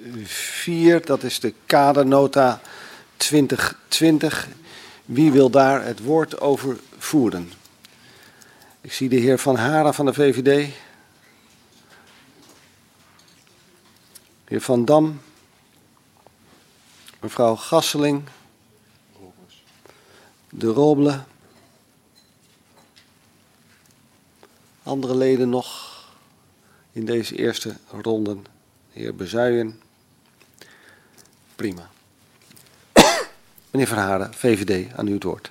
4, dat is de kadernota 2020. Wie wil daar het woord over voeren? Ik zie de heer Van Haren van de VVD. Heer Van Dam. Mevrouw Gasseling. De Roble. Andere leden nog in deze eerste ronde. Heer Bezuijen. Prima. Meneer Van Haren, VVD, aan u het woord.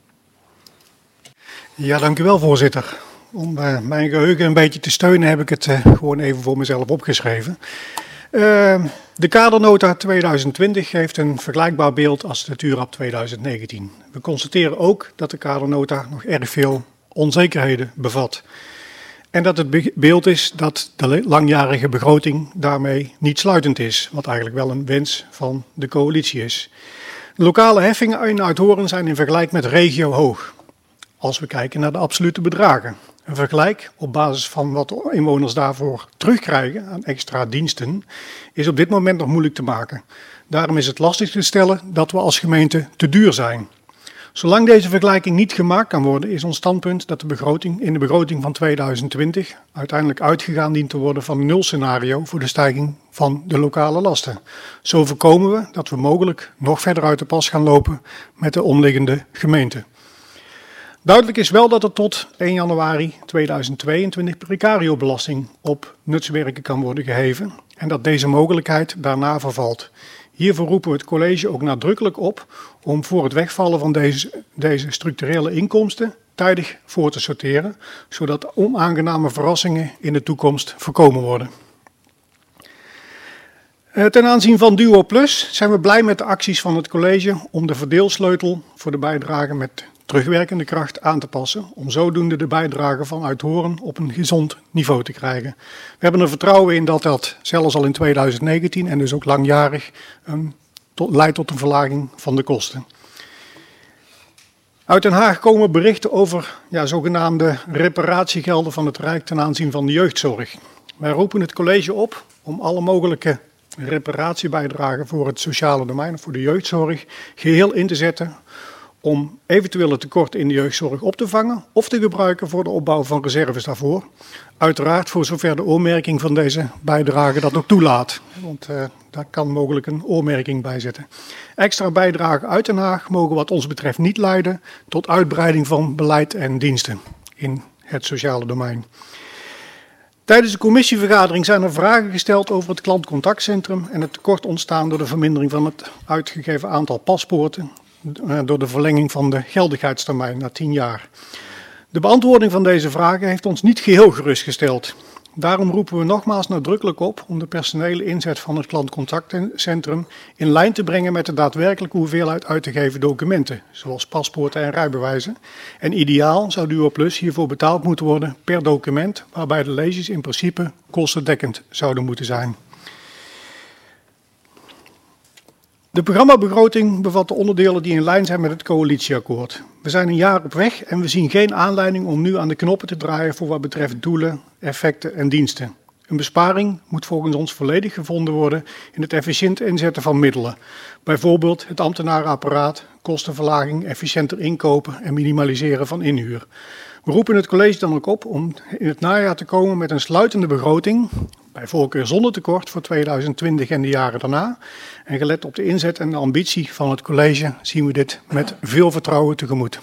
Ja, dank u wel, voorzitter. Om mijn geheugen een beetje te steunen heb ik het gewoon even voor mezelf opgeschreven. De kadernota 2020 geeft een vergelijkbaar beeld als de TURAP 2019. We constateren ook dat de kadernota nog erg veel onzekerheden bevat. En dat het beeld is dat de langjarige begroting daarmee niet sluitend is, wat eigenlijk wel een wens van de coalitie is. De lokale heffingen in Uithoren zijn in vergelijking met regio hoog, als we kijken naar de absolute bedragen. Een vergelijk op basis van wat de inwoners daarvoor terugkrijgen aan extra diensten is op dit moment nog moeilijk te maken. Daarom is het lastig te stellen dat we als gemeente te duur zijn. Zolang deze vergelijking niet gemaakt kan worden, is ons standpunt dat in de begroting van 2020 uiteindelijk uitgegaan dient te worden van een nulscenario voor de stijging van de lokale lasten. Zo voorkomen we dat we mogelijk nog verder uit de pas gaan lopen met de omliggende gemeenten. Duidelijk is wel dat er tot 1 januari 2022 precariobelasting op nutswerken kan worden geheven en dat deze mogelijkheid daarna vervalt. Hiervoor roepen we het college ook nadrukkelijk op om voor het wegvallen van deze structurele inkomsten tijdig voor te sorteren, zodat onaangename verrassingen in de toekomst voorkomen worden. Ten aanzien van Duo Plus zijn we blij met de acties van het college om de verdeelsleutel voor de bijdrage met terugwerkende kracht aan te passen, om zodoende de bijdrage van Uithoren op een gezond niveau te krijgen. We hebben er vertrouwen in dat dat zelfs al in 2019 en dus ook langjarig leidt tot een verlaging van de kosten. Uit Den Haag komen berichten over zogenaamde reparatiegelden van het Rijk ten aanzien van de jeugdzorg. Wij roepen het college op om alle mogelijke reparatiebijdragen voor het sociale domein of voor de jeugdzorg geheel in te zetten om eventuele tekorten in de jeugdzorg op te vangen of te gebruiken voor de opbouw van reserves daarvoor. Uiteraard voor zover de oormerking van deze bijdrage dat ook toelaat, want daar kan mogelijk een oormerking bij zitten. Extra bijdragen uit Den Haag mogen wat ons betreft niet leiden tot uitbreiding van beleid en diensten in het sociale domein. Tijdens de commissievergadering zijn er vragen gesteld over het klantcontactcentrum en het tekort ontstaan door de vermindering van het uitgegeven aantal paspoorten door de verlenging van de geldigheidstermijn naar 10 jaar. De beantwoording van deze vragen heeft ons niet geheel gerustgesteld. Daarom roepen we nogmaals nadrukkelijk op om de personele inzet van het klantcontactcentrum in lijn te brengen met de daadwerkelijke hoeveelheid uit te geven documenten, zoals paspoorten en rijbewijzen. En ideaal zou Duo Plus hiervoor betaald moeten worden per document, waarbij de leges in principe kostendekkend zouden moeten zijn. De programmabegroting bevat de onderdelen die in lijn zijn met het coalitieakkoord. We zijn een jaar op weg en we zien geen aanleiding om nu aan de knoppen te draaien voor wat betreft doelen, effecten en diensten. Een besparing moet volgens ons volledig gevonden worden in het efficiënt inzetten van middelen. Bijvoorbeeld het ambtenarenapparaat, kostenverlaging, efficiënter inkopen en minimaliseren van inhuur. We roepen het college dan ook op om in het najaar te komen met een sluitende begroting, bij voorkeur zonder tekort voor 2020 en de jaren daarna. En gelet op de inzet en de ambitie van het college zien we dit met veel vertrouwen tegemoet.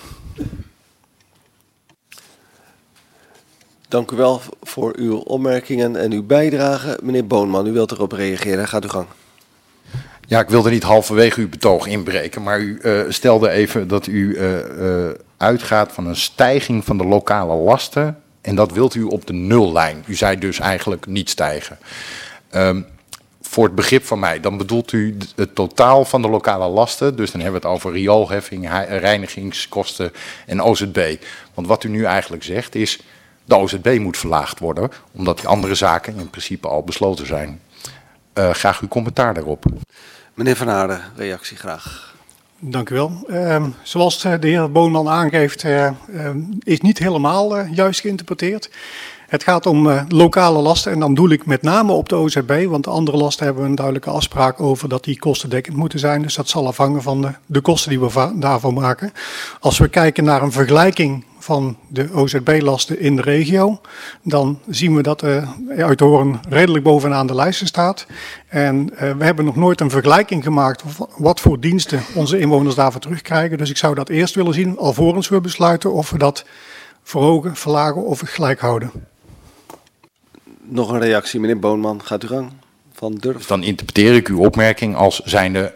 Dank u wel voor uw opmerkingen en uw bijdrage. Meneer Boonman, u wilt erop reageren. Gaat uw gang. Ja, ik wilde niet halverwege uw betoog inbreken, maar u stelde even dat u uitgaat van een stijging van de lokale lasten en dat wilt u op de nullijn. U zei dus eigenlijk niet stijgen. Voor het begrip van mij, dan bedoelt u het totaal van de lokale lasten, dus dan hebben we het over rioolheffing, reinigingskosten en OZB. Want wat u nu eigenlijk zegt is, de OZB moet verlaagd worden, omdat die andere zaken in principe al besloten zijn. Graag uw commentaar daarop. Meneer Van Haren, reactie graag. Dank u wel. Zoals de heer Boonman aangeeft, is niet helemaal juist geïnterpreteerd. Het gaat om lokale lasten en dan doel ik met name op de OZB, want de andere lasten hebben we een duidelijke afspraak over dat die kostendekkend moeten zijn. Dus dat zal afhangen van de kosten die we daarvoor maken. Als we kijken naar een vergelijking van de OZB-lasten in de regio, dan zien we dat Uithoorn redelijk bovenaan de lijsten staat. En we hebben nog nooit een vergelijking gemaakt wat voor diensten onze inwoners daarvoor terugkrijgen. Dus ik zou dat eerst willen zien, alvorens we besluiten of we dat verhogen, verlagen of gelijk houden. Nog een reactie, meneer Boonman. Gaat u gang. Van Durf. Dus dan interpreteer ik uw opmerking als zijnde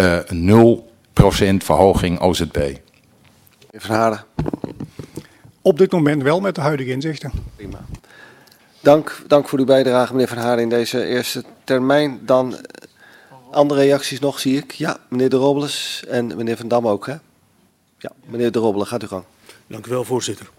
0% verhoging OZB. Meneer Van Haren. Op dit moment wel met de huidige inzichten. Prima. Dank voor uw bijdrage, meneer Van Haren, in deze eerste termijn. Dan andere reacties nog, zie ik. Ja, meneer De Robles en meneer Van Dam ook, hè? Ja, meneer De Robles, gaat u gang. Dank u wel, voorzitter.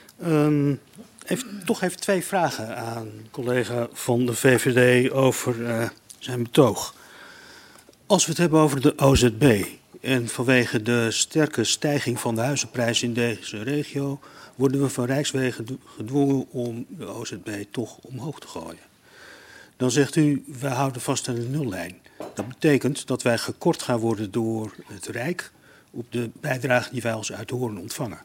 Toch even twee vragen aan collega van de VVD over zijn betoog. Als we het hebben over de OZB en vanwege de sterke stijging van de huizenprijs in deze regio, worden we van Rijkswegen gedwongen om de OZB toch omhoog te gooien. Dan zegt u, wij houden vast aan de nullijn. Dat betekent dat wij gekort gaan worden door het Rijk op de bijdrage die wij als Uithoorn ontvangen.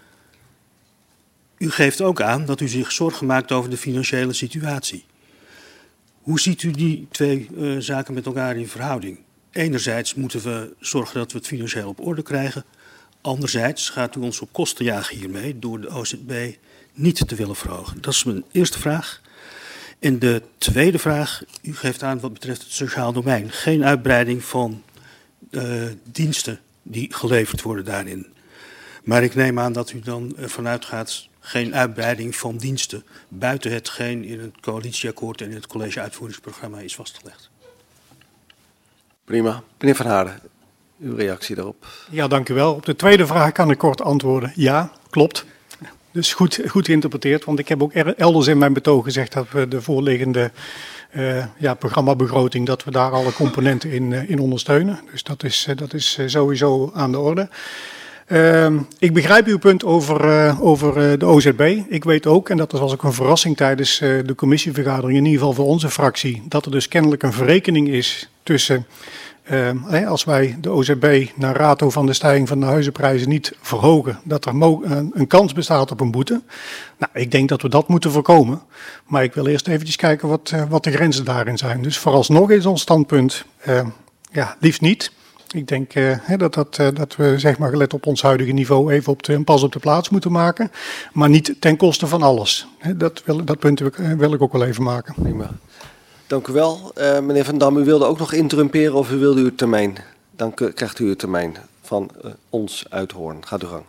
U geeft ook aan dat u zich zorgen maakt over de financiële situatie. Hoe ziet u die twee zaken met elkaar in verhouding? Enerzijds moeten we zorgen dat we het financieel op orde krijgen. Anderzijds gaat u ons op kosten jagen hiermee door de OZB niet te willen verhogen. Dat is mijn eerste vraag. En de tweede vraag, u geeft aan wat betreft het sociaal domein. Geen uitbreiding van diensten die geleverd worden daarin. Maar ik neem aan dat u dan ervan uitgaat geen uitbreiding van diensten buiten hetgeen in het coalitieakkoord en in het college uitvoeringsprogramma is vastgelegd. Prima. Meneer Van Haren, uw reactie daarop. Ja, dank u wel. Op de tweede vraag kan ik kort antwoorden. Ja, klopt. Dus goed geïnterpreteerd, want ik heb ook elders in mijn betoog gezegd dat we de voorliggende programmabegroting, dat we daar alle componenten in ondersteunen. Dus dat is sowieso aan de orde. Ik begrijp uw punt over de OZB. Ik weet ook, en dat was ook een verrassing tijdens de commissievergadering, in ieder geval voor onze fractie, dat er dus kennelijk een verrekening is tussen, als wij de OZB naar rato van de stijging van de huizenprijzen niet verhogen, dat er een kans bestaat op een boete. Nou, ik denk dat we dat moeten voorkomen. Maar ik wil eerst eventjes kijken wat de grenzen daarin zijn. Dus vooralsnog is ons standpunt, liefst niet. Ik denk dat we, zeg maar, gelet op ons huidige niveau, even een pas op de plaats moeten maken. Maar niet ten koste van alles. Dat punt wil ik ook wel even maken. Prima. Dank u wel. Meneer Van Dam, u wilde ook nog interrumperen of u wilde uw termijn? Dan krijgt u uw termijn van ons Uithoorn. Gaat u gang.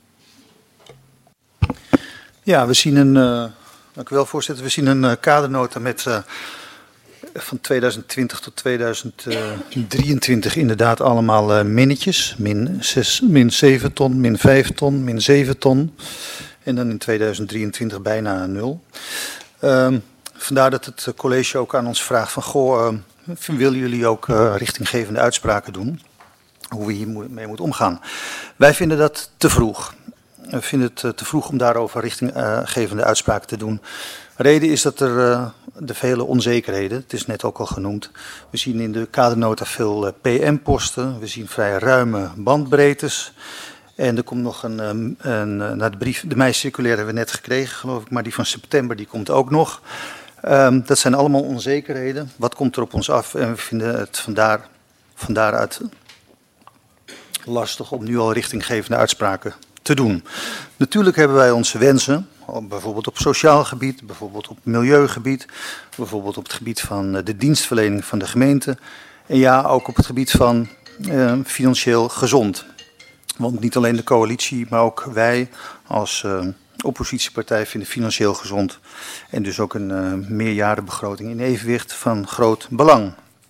Ja, we zien dank u wel, voorzitter. We zien een kadernota met van 2020 tot 2023 inderdaad allemaal minnetjes. Min 7 ton, min 5 ton, min 7 ton. En dan in 2023 bijna 0. Vandaar dat het college ook aan ons vraagt van, willen jullie ook richtinggevende uitspraken doen? Hoe we hiermee moeten omgaan. Wij vinden dat te vroeg. We vinden het te vroeg om daarover richtinggevende uitspraken te doen. Reden is dat er de vele onzekerheden, het is net ook al genoemd. We zien in de kadernota veel PM-posten, we zien vrij ruime bandbreedtes. En er komt nog de brief, de mei-circulaire hebben we net gekregen, geloof ik, maar die van september die komt ook nog. Dat zijn allemaal onzekerheden. Wat komt er op ons af? En we vinden het van daaruit lastig om nu al richtinggevende uitspraken te doen. Natuurlijk hebben wij onze wensen, bijvoorbeeld op sociaal gebied, bijvoorbeeld op milieugebied, bijvoorbeeld op het gebied van de dienstverlening van de gemeente. En ja, ook op het gebied van financieel gezond. Want niet alleen de coalitie, maar ook wij als oppositiepartij vinden financieel gezond. En dus ook een meerjarenbegroting in evenwicht van groot belang.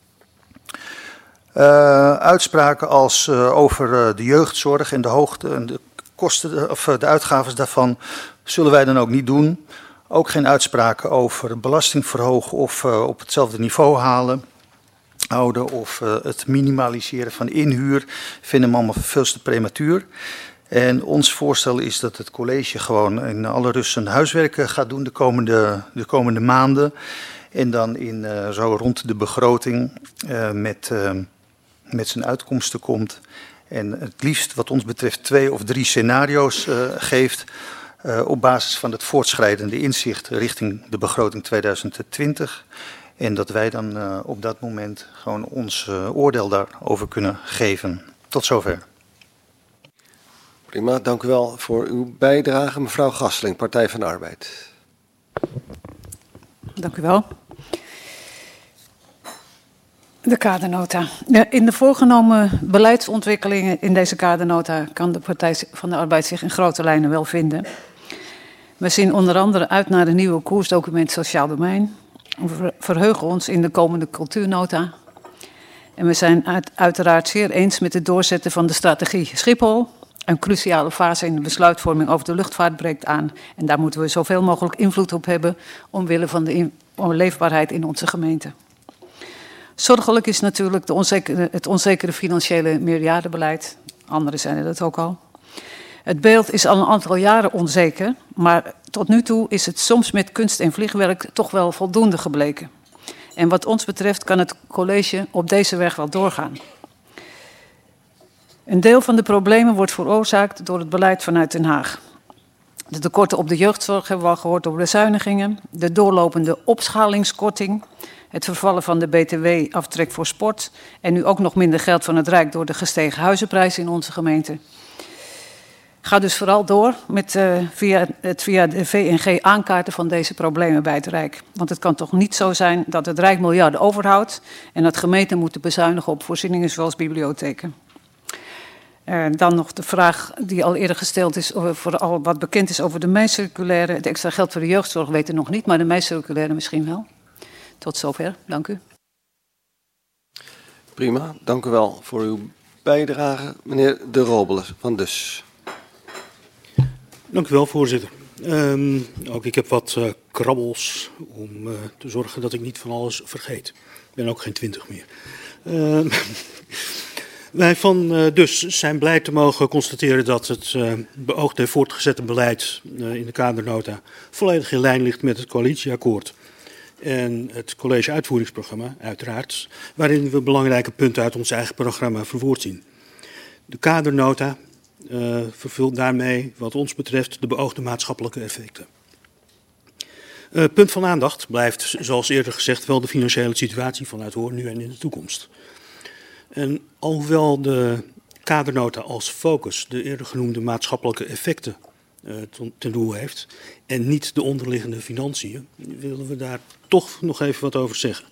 Uitspraken als over de jeugdzorg en de hoogte en de kosten of de uitgaven daarvan zullen wij dan ook niet doen. Ook geen uitspraken over belasting verhogen of op hetzelfde niveau houden of het minimaliseren van inhuur vinden we allemaal veel te prematuur. En ons voorstel is dat het college gewoon in alle rust zijn huiswerk gaat doen de komende maanden. En dan zo rond de begroting met zijn uitkomsten komt. En het liefst wat ons betreft 2 of 3 scenario's geeft op basis van het voortschrijdende inzicht richting de begroting 2020. En dat wij dan op dat moment gewoon ons oordeel daarover kunnen geven. Tot zover. Prima, dank u wel voor uw bijdrage. Mevrouw Gasseling, Partij van de Arbeid. Dank u wel. De kadernota. In de voorgenomen beleidsontwikkelingen in deze kadernota kan de Partij van de Arbeid zich in grote lijnen wel vinden. We zien onder andere uit naar een nieuwe koersdocument Sociaal Domein. We verheugen ons in de komende cultuurnota. En we zijn uiteraard zeer eens met het doorzetten van de strategie Schiphol. Een cruciale fase in de besluitvorming over de luchtvaart breekt aan. En daar moeten we zoveel mogelijk invloed op hebben omwille van de leefbaarheid in onze gemeente. Zorgelijk is natuurlijk het onzekere financiële meerjarenbeleid. Anderen zeiden dat ook al. Het beeld is al een aantal jaren onzeker, maar tot nu toe is het soms met kunst en vliegwerk toch wel voldoende gebleken. En wat ons betreft kan het college op deze weg wel doorgaan. Een deel van de problemen wordt veroorzaakt door het beleid vanuit Den Haag. De tekorten op de jeugdzorg hebben we al gehoord door bezuinigingen. De doorlopende opschalingskorting. Het vervallen van de btw-aftrek voor sport. En nu ook nog minder geld van het Rijk door de gestegen huizenprijzen in onze gemeente. Ga dus vooral door met via de VNG aankaarten van deze problemen bij het Rijk. Want het kan toch niet zo zijn dat het Rijk miljarden overhoudt en dat gemeenten moeten bezuinigen op voorzieningen zoals bibliotheken. Dan nog de vraag die al eerder gesteld is, vooral wat bekend is over de meicirculaire. Het extra geld voor de jeugdzorg weten we nog niet, maar de meicirculaire misschien wel. Tot zover, dank u. Prima, dank u wel voor uw bijdrage. Meneer De Robeles van Dus. Dank u wel, voorzitter. Ook ik heb wat krabbels om te zorgen dat ik niet van alles vergeet. Ik ben ook geen 20 meer. Wij van Dus zijn blij te mogen constateren dat het beoogde voortgezette beleid in de kadernota volledig in lijn ligt met het coalitieakkoord. En het college uitvoeringsprogramma, uiteraard, waarin we belangrijke punten uit ons eigen programma verwoord zien. De kadernota vervult daarmee, wat ons betreft, de beoogde maatschappelijke effecten. Punt van aandacht blijft, zoals eerder gezegd, wel de financiële situatie van Uithoorn nu en in de toekomst. En alhoewel de kadernota als focus de eerder genoemde maatschappelijke effecten ten doel heeft en niet de onderliggende financiën, willen we daar toch nog even wat over zeggen.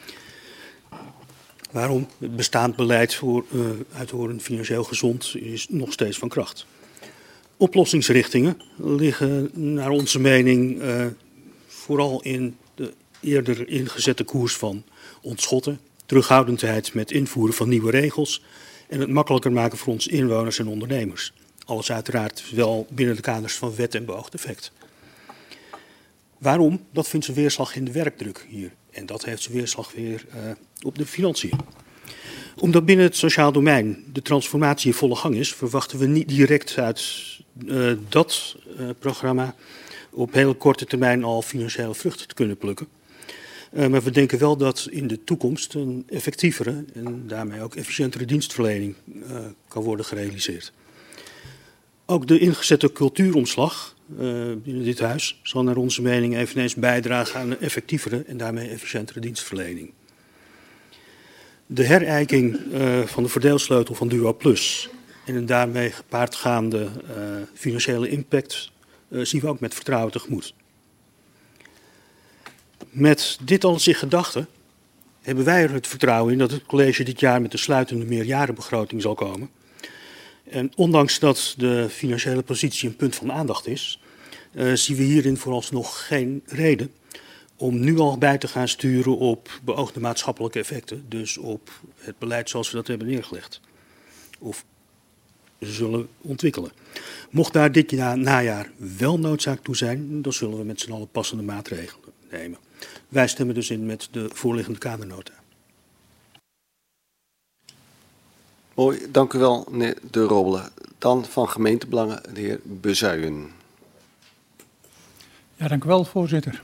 Waarom? Het bestaand beleid voor Uithoorn financieel gezond is nog steeds van kracht. Oplossingsrichtingen liggen naar onze mening vooral in de eerder ingezette koers van ontschotten, terughoudendheid met invoeren van nieuwe regels en het makkelijker maken voor ons inwoners en ondernemers. Alles uiteraard wel binnen de kaders van wet en beoogd effect. Waarom? Dat vindt zijn weerslag in de werkdruk hier. En dat heeft zijn weerslag weer op de financiën. Omdat binnen het sociaal domein de transformatie in volle gang is, verwachten we niet direct uit dat programma op hele korte termijn al financiële vruchten te kunnen plukken. Maar we denken wel dat in de toekomst een effectievere en daarmee ook efficiëntere dienstverlening kan worden gerealiseerd. Ook de ingezette cultuuromslag binnen dit huis zal naar onze mening eveneens bijdragen aan een effectievere en daarmee efficiëntere dienstverlening. De herijking van de verdeelsleutel van Duo Plus en een daarmee gepaardgaande financiële impact zien we ook met vertrouwen tegemoet. Met dit alles in gedachten hebben wij er het vertrouwen in dat het college dit jaar met de sluitende meerjarenbegroting zal komen. En ondanks dat de financiële positie een punt van aandacht is, zien we hierin vooralsnog geen reden om nu al bij te gaan sturen op beoogde maatschappelijke effecten. Dus op het beleid zoals we dat hebben neergelegd. Of zullen ontwikkelen. Mocht daar dit najaar wel noodzaak toe zijn, dan zullen we met z'n allen passende maatregelen nemen. Wij stemmen dus in met de voorliggende kadernota. Mooi, dank u wel, meneer De Robbelen. Dan van gemeentebelangen, de heer Bezuijen. Ja, dank u wel, voorzitter.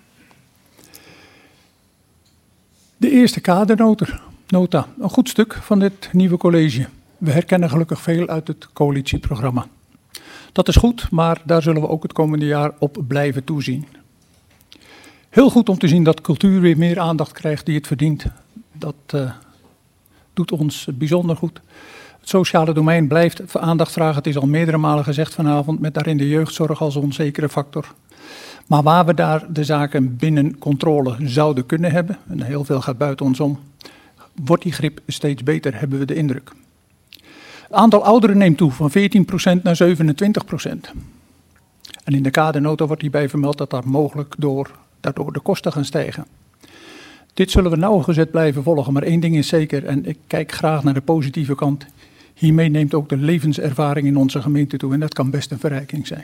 De eerste kadernota, een goed stuk van dit nieuwe college. We herkennen gelukkig veel uit het coalitieprogramma. Dat is goed, maar daar zullen we ook het komende jaar op blijven toezien. Heel goed om te zien dat cultuur weer meer aandacht krijgt die het verdient. Dat doet ons bijzonder goed. Het sociale domein blijft aandacht vragen. Het is al meerdere malen gezegd vanavond, met daarin de jeugdzorg als onzekere factor. Maar waar we daar de zaken binnen controle zouden kunnen hebben, en heel veel gaat buiten ons om, wordt die grip steeds beter, hebben we de indruk. Het aantal ouderen neemt toe van 14% naar 27%. En in de kadernota wordt hierbij vermeld dat daar mogelijk daardoor de kosten gaan stijgen. Dit zullen we nauwgezet blijven volgen, maar één ding is zeker, en ik kijk graag naar de positieve kant. Hiermee neemt ook de levenservaring in onze gemeente toe en dat kan best een verrijking zijn.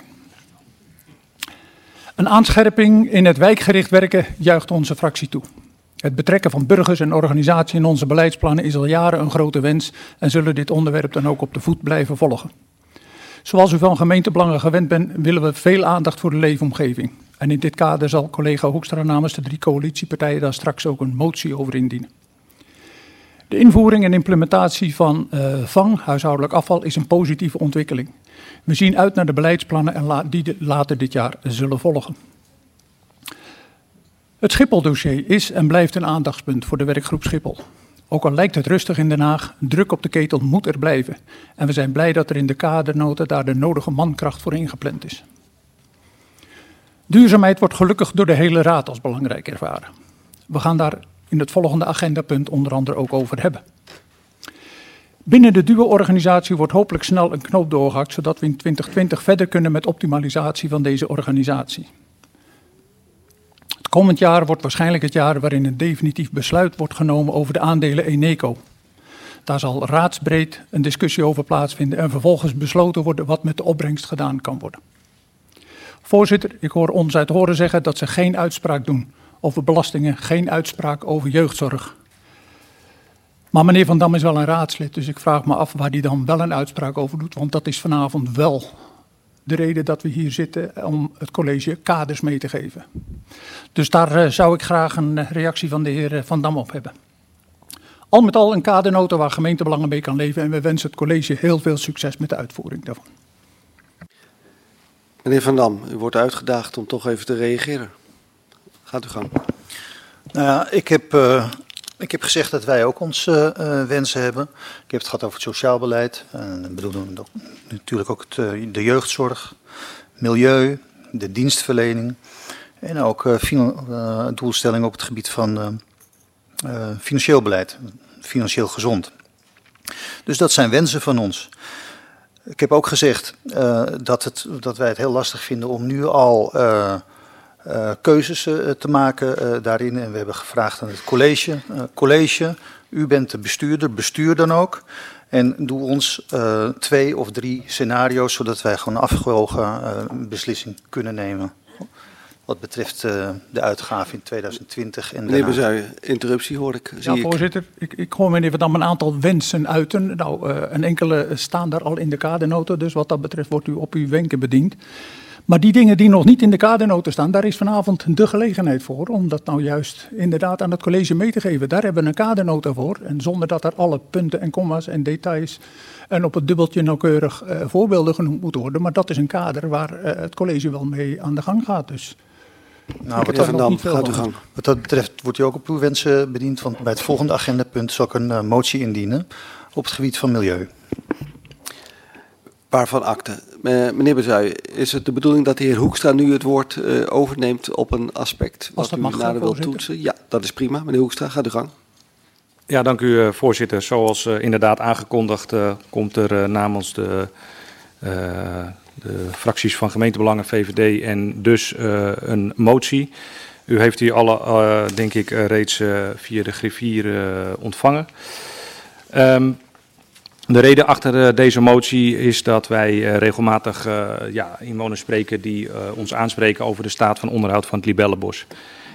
Een aanscherping in het wijkgericht werken juicht onze fractie toe. Het betrekken van burgers en organisaties in onze beleidsplannen is al jaren een grote wens en zullen dit onderwerp dan ook op de voet blijven volgen. Zoals u van gemeentebelangen gewend bent, willen we veel aandacht voor de leefomgeving. En in dit kader zal collega Hoekstra namens de 3 coalitiepartijen daar straks ook een motie over indienen. De invoering en implementatie van vang, huishoudelijk afval, is een positieve ontwikkeling. We zien uit naar de beleidsplannen en die later dit jaar zullen volgen. Het Schiphol-dossier is en blijft een aandachtspunt voor de werkgroep Schiphol. Ook al lijkt het rustig in Den Haag, druk op de ketel moet er blijven. En we zijn blij dat er in de kadernota daar de nodige mankracht voor ingepland is. Duurzaamheid wordt gelukkig door de hele raad als belangrijk ervaren. We gaan daar in het volgende agendapunt onder andere ook over hebben. Binnen de DUO-organisatie wordt hopelijk snel een knoop doorgehakt, zodat we in 2020 verder kunnen met optimalisatie van deze organisatie. Het komend jaar wordt waarschijnlijk het jaar waarin een definitief besluit wordt genomen over de aandelen Eneco. Daar zal raadsbreed een discussie over plaatsvinden en vervolgens besloten worden wat met de opbrengst gedaan kan worden. Voorzitter, ik hoor ons uit horen zeggen dat ze geen uitspraak doen over belastingen, geen uitspraak over jeugdzorg. Maar meneer Van Dam is wel een raadslid, dus ik vraag me af waar hij dan wel een uitspraak over doet, want dat is vanavond wel de reden dat we hier zitten om het college kaders mee te geven. Dus daar zou ik graag een reactie van de heer Van Dam op hebben. Al met al een kadernota waar gemeentebelangen mee kan leven en we wensen het college heel veel succes met de uitvoering daarvan. Meneer Van Dam, u wordt uitgedaagd om toch even te reageren. Gaat uw gang. Nou ja, ik heb gezegd dat wij ook onze wensen hebben. Ik heb het gehad over het sociaal beleid. En bedoel natuurlijk ook de jeugdzorg, milieu, de dienstverlening. En ook doelstellingen op het gebied van financieel beleid, financieel gezond. Dus dat zijn wensen van ons. Ik heb ook gezegd dat wij het heel lastig vinden om nu al keuzes te maken daarin. En we hebben gevraagd aan het college. College, u bent de bestuurder, bestuur dan ook. En doe ons 2 of 3 scenario's, zodat wij gewoon een afgewogen beslissing kunnen nemen. Wat betreft de uitgaven in 2020. En meneer Bezuijen, interruptie hoor ik. Ja, voorzitter. Ik hoor meneer Van Dam een aantal wensen uiten. Nou, een enkele staan daar al in de kadernota, dus wat dat betreft wordt u op uw wenken bediend. Maar die dingen die nog niet in de kadernota staan, daar is vanavond de gelegenheid voor om dat nou juist inderdaad aan het college mee te geven. Daar hebben we een kadernota voor en zonder dat er alle punten en komma's en details en op het dubbeltje nauwkeurig voorbeelden genoemd moeten worden. Maar dat is een kader waar het college wel mee aan de gang gaat. Dus nou, wat dat betreft wordt u ook op uw wensen bediend, want bij het volgende agendapunt zal ik een motie indienen op het gebied van milieu. Waarvan akte. Meneer Bezuijen, is het de bedoeling dat de heer Hoekstra nu het woord overneemt op een aspect wat u nader wilt toetsen? Ja, dat is prima. Meneer Hoekstra, gaat u gang. Ja, dank u voorzitter. Zoals inderdaad aangekondigd komt er namens de fracties van gemeentebelangen, VVD en dus een motie. U heeft die alle, denk ik, reeds via de griffier ontvangen. De reden achter deze motie is dat wij regelmatig inwoners spreken die ons aanspreken over de staat van onderhoud van het Libellenbos.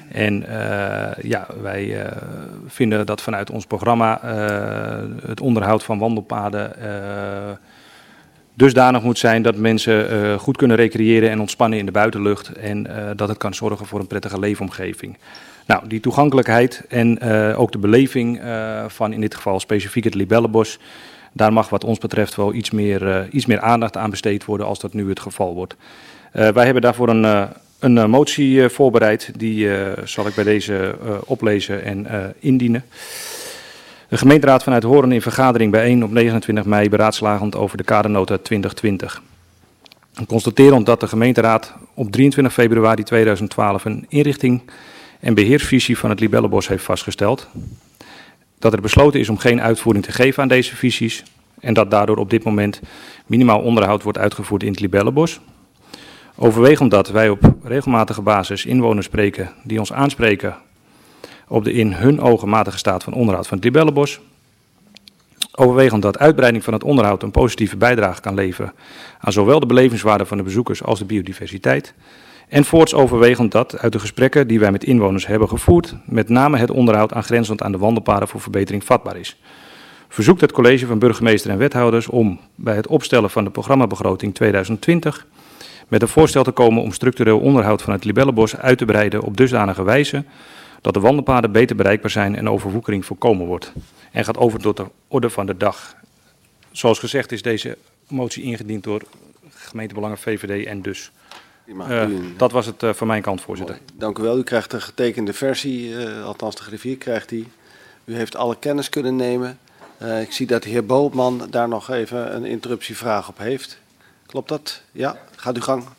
En wij vinden dat vanuit ons programma het onderhoud van wandelpaden dusdanig moet zijn dat mensen goed kunnen recreëren en ontspannen in de buitenlucht. En dat het kan zorgen voor een prettige leefomgeving. Nou, die toegankelijkheid en ook de beleving van in dit geval specifiek het Libellenbos, daar mag wat ons betreft wel iets meer aandacht aan besteed worden als dat nu het geval wordt. Wij hebben daarvoor een motie voorbereid, die zal ik bij deze oplezen en indienen. De gemeenteraad vanuit Hoorn in vergadering bijeen op 29 mei beraadslagend over de kadernota 2020. Constaterend dat de gemeenteraad op 23 februari 2012 een inrichting en beheersvisie van het Libellenbos heeft vastgesteld. Dat er besloten is om geen uitvoering te geven aan deze visies en dat daardoor op dit moment minimaal onderhoud wordt uitgevoerd in het Libellenbos. Overwegend dat wij op regelmatige basis inwoners spreken die ons aanspreken op de in hun ogen matige staat van onderhoud van het Libellenbos. Overwegend dat uitbreiding van het onderhoud een positieve bijdrage kan leveren aan zowel de belevingswaarde van de bezoekers als de biodiversiteit. En voorts overwegend dat uit de gesprekken die wij met inwoners hebben gevoerd, met name het onderhoud aangrenzend aan de wandelpaden voor verbetering vatbaar is. Verzoekt het college van burgemeester en wethouders om bij het opstellen van de programmabegroting 2020 met een voorstel te komen om structureel onderhoud van het Libellenbos uit te breiden op dusdanige wijze dat de wandelpaden beter bereikbaar zijn en overwoekering voorkomen wordt. En gaat over tot de orde van de dag. Zoals gezegd is deze motie ingediend door gemeentebelangen VVD en dus. Dat was het van mijn kant, voorzitter. Mooi. Dank u wel. U krijgt de getekende versie, althans de griffier krijgt die. U heeft alle kennis kunnen nemen. Ik zie dat de heer Bootman daar nog even een interruptievraag op heeft. Klopt dat? Ja, gaat uw gang.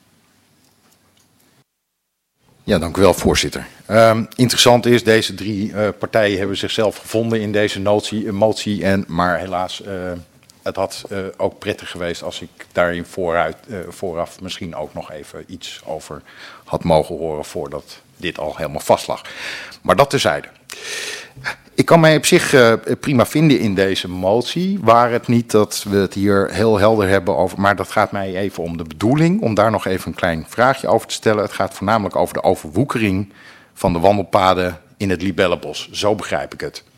Ja, dank u wel, voorzitter. Interessant is, deze drie partijen hebben zichzelf gevonden in deze motie. Maar helaas, het had ook prettig geweest als ik daarin vooraf misschien ook nog even iets over had mogen horen voordat dit al helemaal vast lag. Maar dat terzijde. Ik kan mij op zich prima vinden in deze motie, waar het niet dat we het hier heel helder hebben over, maar dat gaat mij even om de bedoeling, om daar nog even een klein vraagje over te stellen. Het gaat voornamelijk over de overwoekering van de wandelpaden in het Libellenbos. Zo begrijp ik het.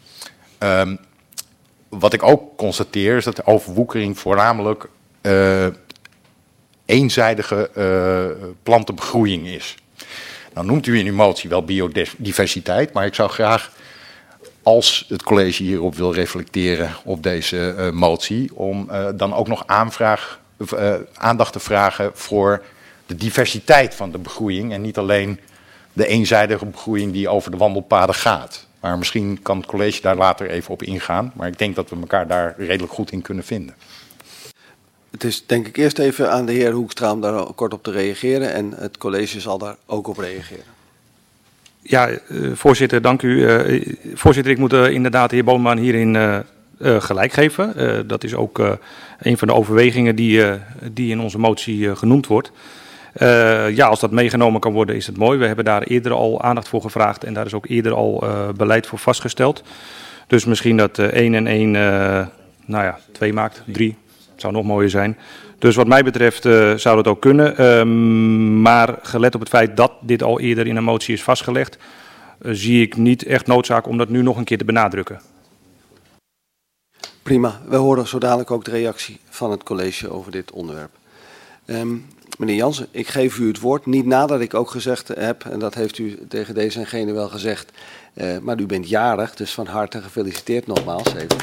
Wat ik ook constateer is dat de overwoekering voornamelijk eenzijdige plantenbegroeiing is. Nou noemt u in uw motie wel biodiversiteit, maar ik zou graag, als het college hierop wil reflecteren op deze motie, om dan ook nog aandacht te vragen voor de diversiteit van de begroeiing en niet alleen de eenzijdige begroeiing die over de wandelpaden gaat. Maar misschien kan het college daar later even op ingaan, maar ik denk dat we elkaar daar redelijk goed in kunnen vinden. Het is denk ik eerst even aan de heer Hoekstra om daar kort op te reageren en het college zal daar ook op reageren. Ja, voorzitter, dank u. Voorzitter, ik moet inderdaad de heer Boonman hierin gelijk geven. Dat is ook een van de overwegingen die in onze motie genoemd wordt. Ja, als dat meegenomen kan worden is het mooi. We hebben daar eerder al aandacht voor gevraagd en daar is ook eerder al beleid voor vastgesteld. Dus misschien dat 1 en 1, 2 maakt, 3, zou nog mooier zijn. Dus wat mij betreft zou dat ook kunnen. Maar gelet op het feit dat dit al eerder in een motie is vastgelegd, zie ik niet echt noodzaak om dat nu nog een keer te benadrukken. Prima. We horen zo dadelijk ook de reactie van het college over dit onderwerp. Meneer Jansen, ik geef u het woord. Niet nadat ik ook gezegd heb, en dat heeft u tegen deze en gene wel gezegd, maar u bent jarig, dus van harte gefeliciteerd nogmaals even.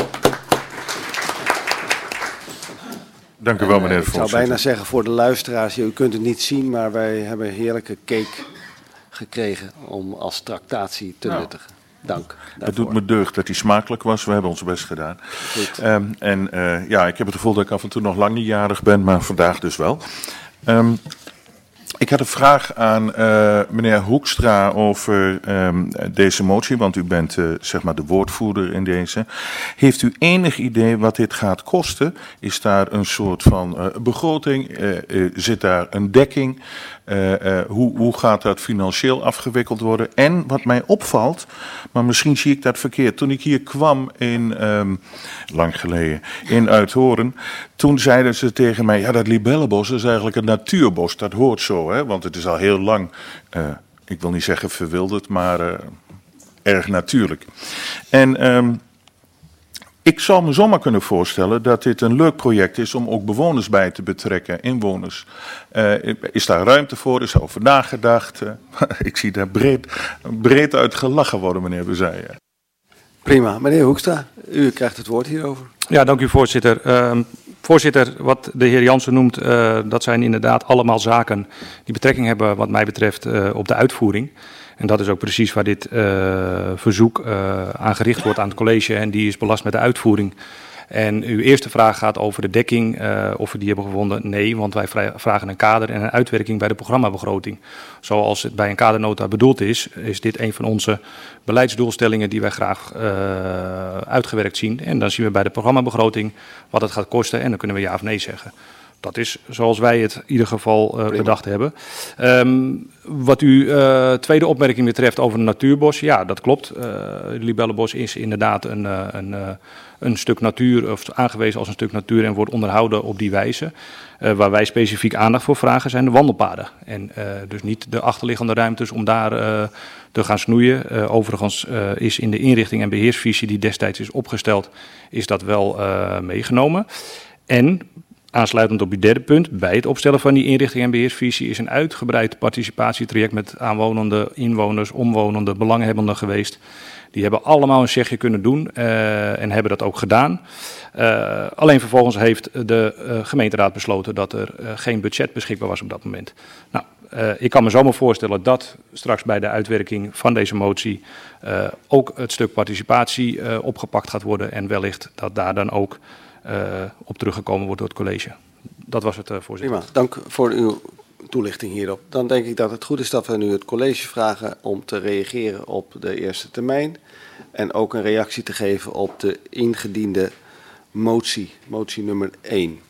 Dank u wel, meneer de voorzitter. Ik zou bijna zeggen voor de luisteraars, u kunt het niet zien, maar wij hebben heerlijke cake gekregen om als tractatie te nuttigen. Dank daarvoor. Het doet me deugd dat hij smakelijk was. We hebben ons best gedaan. Ik heb het gevoel dat ik af en toe nog lang niet jarig ben, maar vandaag dus wel. Ik had een vraag aan meneer Hoekstra over deze motie, want u bent zeg maar de woordvoerder in deze. Heeft u enig idee wat dit gaat kosten? Is daar een soort van begroting? Zit daar een dekking? Hoe gaat dat financieel afgewikkeld worden? En wat mij opvalt, maar misschien zie ik dat verkeerd. Toen ik hier kwam lang geleden, in Uithoorn, toen zeiden ze tegen mij, ja, dat Libellenbos is eigenlijk een natuurbos. Dat hoort zo, hè? Want het is al heel lang ik wil niet zeggen verwilderd, maar erg natuurlijk. En ik zou me zomaar kunnen voorstellen dat dit een leuk project is om ook bewoners bij te betrekken, inwoners. Is daar ruimte voor? Is er over nagedacht? Ik zie daar breed uit gelachen worden, meneer Bezij. Prima. Meneer Hoekstra, u krijgt het woord hierover. Ja, dank u voorzitter. Voorzitter, wat de heer Jansen noemt, dat zijn inderdaad allemaal zaken die betrekking hebben wat mij betreft op de uitvoering. En dat is ook precies waar dit verzoek aan gericht wordt aan het college en die is belast met de uitvoering. En uw eerste vraag gaat over de dekking, of we die hebben gevonden. Nee, want wij vragen een kader en een uitwerking bij de programmabegroting. Zoals het bij een kadernota bedoeld is dit een van onze beleidsdoelstellingen die wij graag uitgewerkt zien. En dan zien we bij de programmabegroting wat het gaat kosten en dan kunnen we ja of nee zeggen. Dat is zoals wij het in ieder geval bedacht hebben. Wat uw tweede opmerking betreft over een natuurbos. Ja, dat klopt. Libellenbos is inderdaad een stuk natuur, of aangewezen als een stuk natuur en wordt onderhouden op die wijze. Waar wij specifiek aandacht voor vragen zijn de wandelpaden. En dus niet de achterliggende ruimtes om daar te gaan snoeien. Overigens is in de inrichting en beheersvisie die destijds is opgesteld, is dat wel meegenomen. En aansluitend op uw derde punt, bij het opstellen van die inrichting en beheersvisie is een uitgebreid participatietraject met aanwonenden, inwoners, omwonenden, belanghebbenden geweest. Die hebben allemaal een zegje kunnen doen en hebben dat ook gedaan. Alleen vervolgens heeft de gemeenteraad besloten dat er geen budget beschikbaar was op dat moment. Nou, ik kan me zomaar voorstellen dat straks bij de uitwerking van deze motie ook het stuk participatie opgepakt gaat worden en wellicht dat daar dan ook op teruggekomen wordt door het college. Dat was het, voorzitter. Prima, dank voor uw toelichting hierop. Dan denk ik dat het goed is dat we nu het college vragen om te reageren op de eerste termijn en ook een reactie te geven op de ingediende motie nummer 1.